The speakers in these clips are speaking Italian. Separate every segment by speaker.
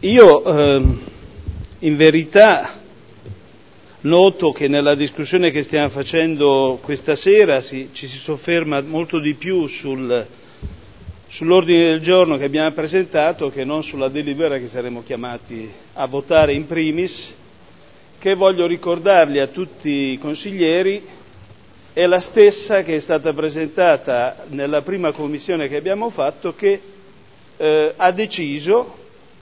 Speaker 1: Io in verità noto che nella discussione che stiamo facendo questa sera ci si sofferma molto di più sull'ordine del giorno che abbiamo presentato che non sulla delibera che saremo chiamati a votare in primis, che voglio ricordarli a tutti i consiglieri è la stessa che è stata presentata nella prima commissione che abbiamo fatto, che ha deciso,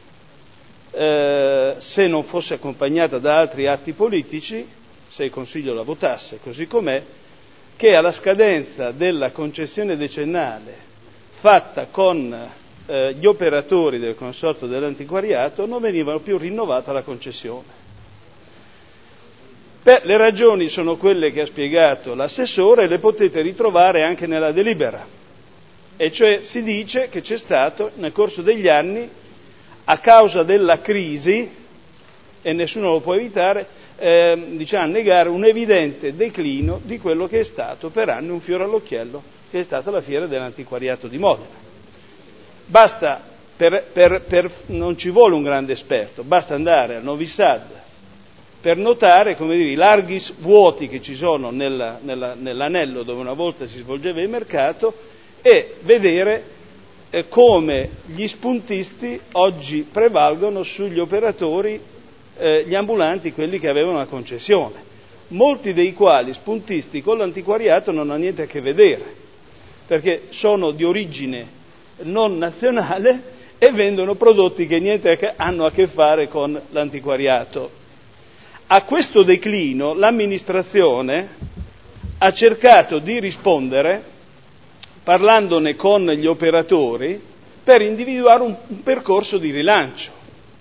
Speaker 1: se non fosse accompagnata da altri atti politici, se il Consiglio la votasse così com'è, che alla scadenza della concessione decennale fatta con gli operatori del Consorzio dell'Antiquariato non veniva più rinnovata la concessione. Le ragioni sono quelle che ha spiegato l'assessore e le potete ritrovare anche nella delibera, e cioè si dice che c'è stato nel corso degli anni, a causa della crisi, e nessuno lo può evitare, negare un evidente declino di quello che è stato per anni un fiore all'occhiello, che è stata la fiera dell'antiquariato di Modena. Basta, non ci vuole un grande esperto, basta andare a Novi Sad per notare, i larghi vuoti che ci sono nell'anello dove una volta si svolgeva il mercato e vedere come gli spuntisti oggi prevalgono sugli operatori, gli ambulanti, quelli che avevano la concessione, molti dei quali spuntisti con l'antiquariato non hanno niente a che vedere, perché sono di origine non nazionale e vendono prodotti che niente hanno a che fare con l'antiquariato. A questo declino l'amministrazione ha cercato di rispondere parlandone con gli operatori per individuare un percorso di rilancio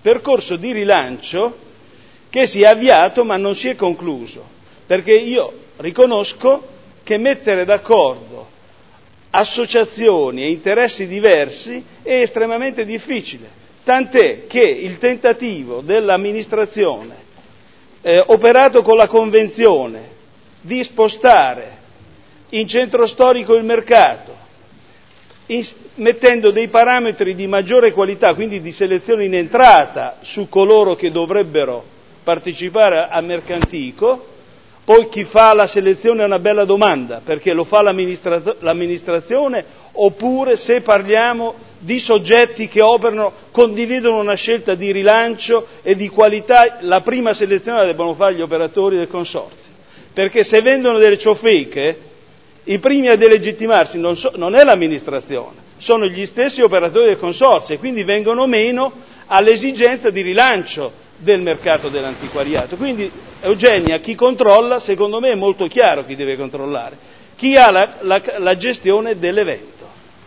Speaker 1: che si è avviato ma non si è concluso, perché io riconosco che mettere d'accordo associazioni e interessi diversi è estremamente difficile, tant'è che il tentativo dell'amministrazione operato con la convenzione di spostare in centro storico il mercato, mettendo dei parametri di maggiore qualità, quindi di selezione in entrata su coloro che dovrebbero partecipare a Mercantico. Poi chi fa la selezione è una bella domanda, perché lo fa l'amministrazione oppure, se parliamo di soggetti che operano, condividono una scelta di rilancio e di qualità, la prima selezione la devono fare gli operatori del consorzio, perché se vendono delle ciofeche i primi a delegittimarsi non è l'amministrazione, sono gli stessi operatori del consorzio, e quindi vengono meno all'esigenza di rilancio del mercato dell'antiquariato. Quindi, Eugenia, chi controlla, secondo me è molto chiaro chi deve controllare: chi ha la gestione dell'evento.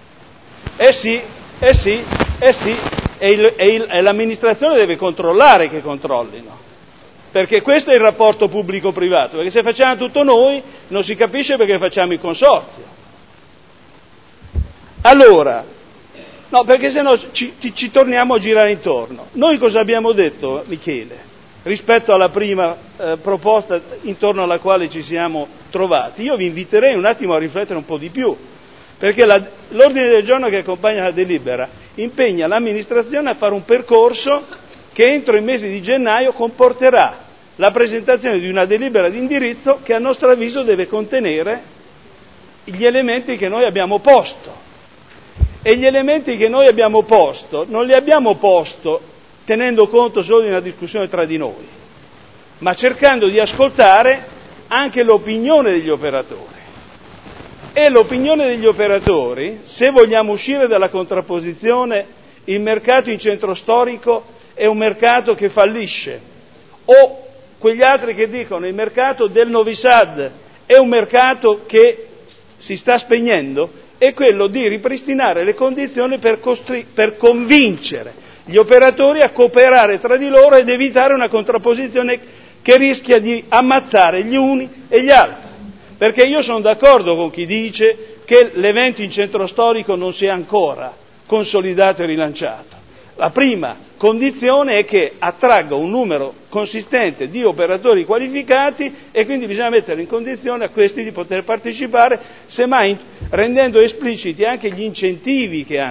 Speaker 1: E l'amministrazione deve controllare che controllino, perché questo è il rapporto pubblico-privato, perché se facciamo tutto noi non si capisce perché facciamo il consorzio. Allora, no, perché sennò ci torniamo a girare intorno. Noi cosa abbiamo detto, Michele, rispetto alla prima proposta intorno alla quale ci siamo trovati? Io vi inviterei un attimo a riflettere un po' di più, perché l'ordine del giorno che accompagna la delibera impegna l'amministrazione a fare un percorso che entro il mese di gennaio comporterà la presentazione di una delibera di indirizzo che a nostro avviso deve contenere gli elementi che noi abbiamo posto. E gli elementi che noi abbiamo posto non li abbiamo posto tenendo conto solo di una discussione tra di noi, ma cercando di ascoltare anche l'opinione degli operatori. E l'opinione degli operatori, se vogliamo uscire dalla contrapposizione il mercato in centro storico è un mercato che fallisce, o quegli altri che dicono il mercato del Novi Sad è un mercato che si sta spegnendo, è quello di ripristinare le condizioni per convincere gli operatori a cooperare tra di loro ed evitare una contrapposizione che rischia di ammazzare gli uni e gli altri. Perché io sono d'accordo con chi dice che l'evento in centro storico non si è ancora consolidato e rilanciato. La prima condizione è che attragga un numero consistente di operatori qualificati e quindi bisogna mettere in condizione a questi di poter partecipare, semmai rendendo espliciti anche gli incentivi che hanno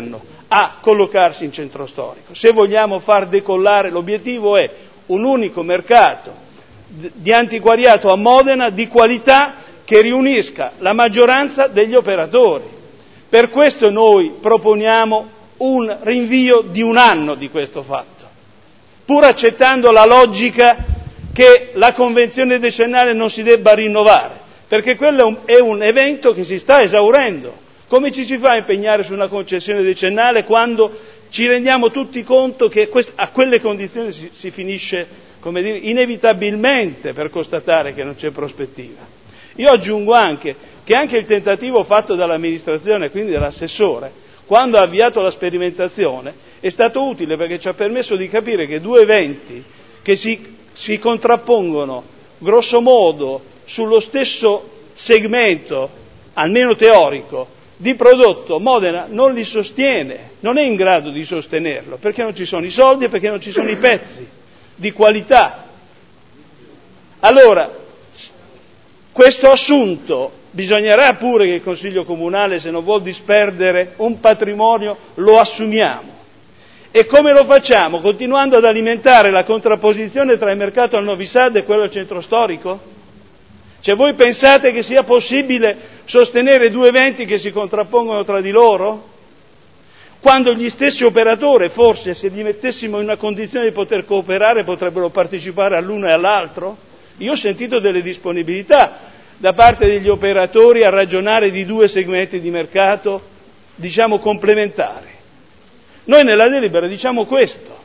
Speaker 1: a collocarsi in centro storico. Se vogliamo far decollare, l'obiettivo è un unico mercato di antiquariato a Modena di qualità che riunisca la maggioranza degli operatori. Per questo noi proponiamo un rinvio di 1 anno di questo fatto, pur accettando la logica che la convenzione decennale non si debba rinnovare, perché quello è un evento che si sta esaurendo. Come ci si fa a impegnare su una concessione decennale quando ci rendiamo tutti conto che a quelle condizioni si finisce, come dire, inevitabilmente per constatare che non c'è prospettiva? Io aggiungo anche che anche il tentativo fatto dall'amministrazione, quindi dall'assessore, quando ha avviato la sperimentazione, è stato utile perché ci ha permesso di capire che 2 eventi che si contrappongono grosso modo sullo stesso segmento, almeno teorico, di prodotto, Modena non li sostiene, non è in grado di sostenerlo, perché non ci sono i soldi e perché non ci sono i pezzi di qualità. Allora, questo assunto bisognerà pure che il Consiglio Comunale, se non vuol disperdere un patrimonio, lo assumiamo. E come lo facciamo? Continuando ad alimentare la contrapposizione tra il mercato al Novi Sad e quello al centro storico? Cioè voi pensate che sia possibile sostenere 2 eventi che si contrappongono tra di loro? Quando gli stessi operatori, forse, se li mettessimo in una condizione di poter cooperare, potrebbero partecipare all'uno e all'altro? Io ho sentito delle disponibilità da parte degli operatori a ragionare di 2 segmenti di mercato, diciamo, complementari. Noi nella delibera diciamo questo.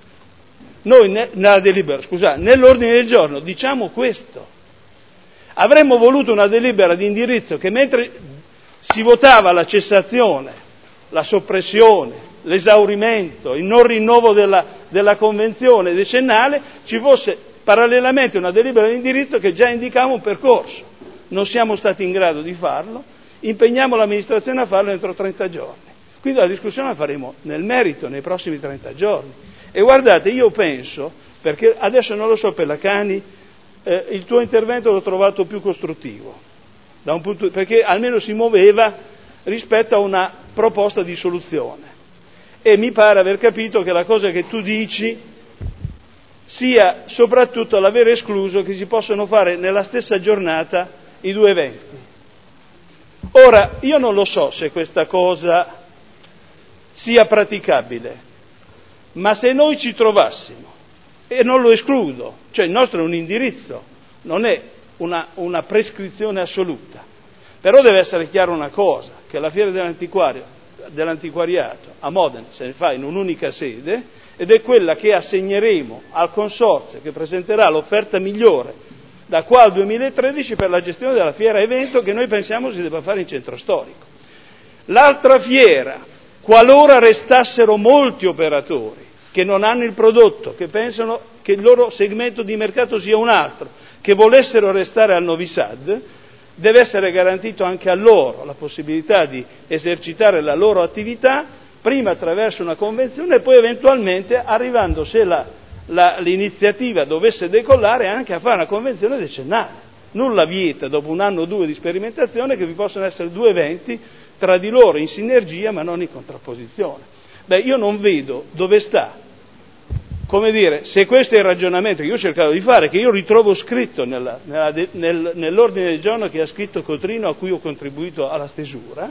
Speaker 1: Nell'ordine del giorno diciamo questo. Avremmo voluto una delibera di indirizzo che mentre si votava la cessazione, la soppressione, l'esaurimento, il non rinnovo della convenzione decennale, ci fosse parallelamente una delibera di indirizzo che già indicava un percorso. Non siamo stati in grado di farlo, impegniamo l'amministrazione a farlo entro 30 giorni. Quindi la discussione la faremo nel merito nei prossimi 30 giorni. E guardate, io penso, perché adesso non lo so per la Cani, il tuo intervento l'ho trovato più costruttivo, perché almeno si muoveva rispetto a una proposta di soluzione. E mi pare aver capito che la cosa che tu dici sia soprattutto l'aver escluso che si possano fare nella stessa giornata i 2 eventi. Ora, io non lo so se questa cosa sia praticabile, ma se noi ci trovassimo, e non lo escludo, cioè il nostro è un indirizzo, non è una prescrizione assoluta, però deve essere chiaro una cosa, che la fiera dell'antiquariato a Modena se ne fa in un'unica sede ed è quella che assegneremo al consorzio che presenterà l'offerta migliore da qua al 2013 per la gestione della fiera evento che noi pensiamo si debba fare in centro storico. L'altra fiera, qualora restassero molti operatori che non hanno il prodotto, che pensano che il loro segmento di mercato sia un altro, che volessero restare al Novi Sad, deve essere garantito anche a loro la possibilità di esercitare la loro attività, prima attraverso una convenzione e poi eventualmente arrivando, se l'iniziativa dovesse decollare, anche a fare una convenzione decennale. Nulla vieta, dopo 1 anno o 2 di sperimentazione, che vi possano essere 2 eventi tra di loro in sinergia ma non in contrapposizione. Io non vedo dove sta, come dire, se questo è il ragionamento che io ho cercato di fare, che io ritrovo scritto nell'ordine del giorno che ha scritto Cotrino, a cui ho contribuito alla stesura,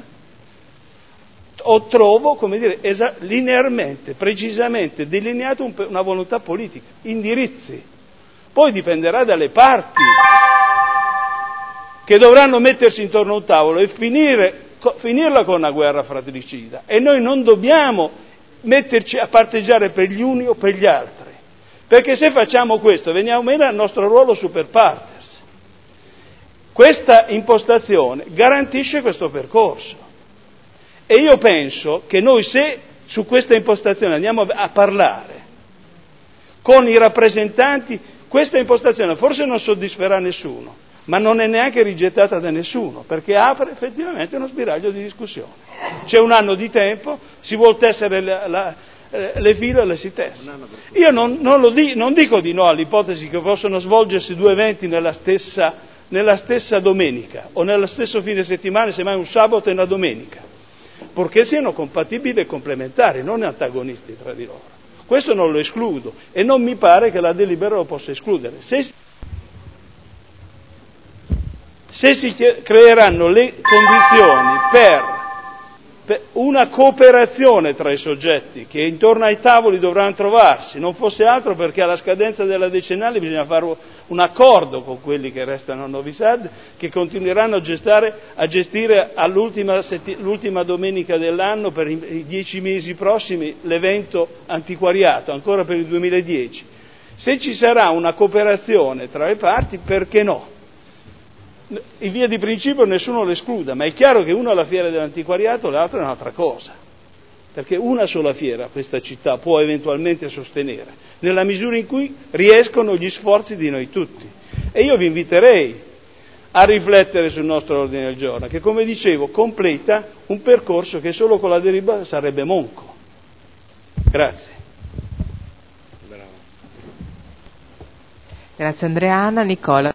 Speaker 1: trovo, come dire, linearmente, precisamente delineato una volontà politica, indirizzi. Poi dipenderà dalle parti che dovranno mettersi intorno a un tavolo e finirla con una guerra fratricida. E noi non dobbiamo metterci a parteggiare per gli uni o per gli altri, perché se facciamo questo veniamo meno al nostro ruolo super partes. Questa impostazione garantisce questo percorso e io penso che noi, se su questa impostazione andiamo a parlare con i rappresentanti, questa impostazione forse non soddisferà nessuno, ma non è neanche rigettata da nessuno, perché apre effettivamente uno spiraglio di discussione. C'è 1 anno di tempo, si vuol tessere le fila e le si tessa. Io non dico di no all'ipotesi che possono svolgersi 2 eventi nella stessa domenica o nello stesso fine settimana, semmai un sabato e una domenica, purché siano compatibili e complementari, non antagonisti tra di loro. Questo non lo escludo e non mi pare che la delibera lo possa escludere. Se si creeranno le condizioni per una cooperazione tra i soggetti che intorno ai tavoli dovranno trovarsi, non fosse altro perché alla scadenza della decennale bisogna fare un accordo con quelli che restano a Novi Sad, che continueranno a gestire l'ultima domenica dell'anno per i 10 mesi prossimi l'evento antiquariato, ancora per il 2010. Se ci sarà una cooperazione tra le parti, perché no? In via di principio nessuno lo escluda, ma è chiaro che uno è la fiera dell'antiquariato, l'altro è un'altra cosa, perché una sola fiera questa città può eventualmente sostenere, nella misura in cui riescono gli sforzi di noi tutti. E io vi inviterei a riflettere sul nostro ordine del giorno, che come dicevo completa un percorso che solo con la delibera sarebbe monco. Grazie.
Speaker 2: Grazie Andreana. Nicola.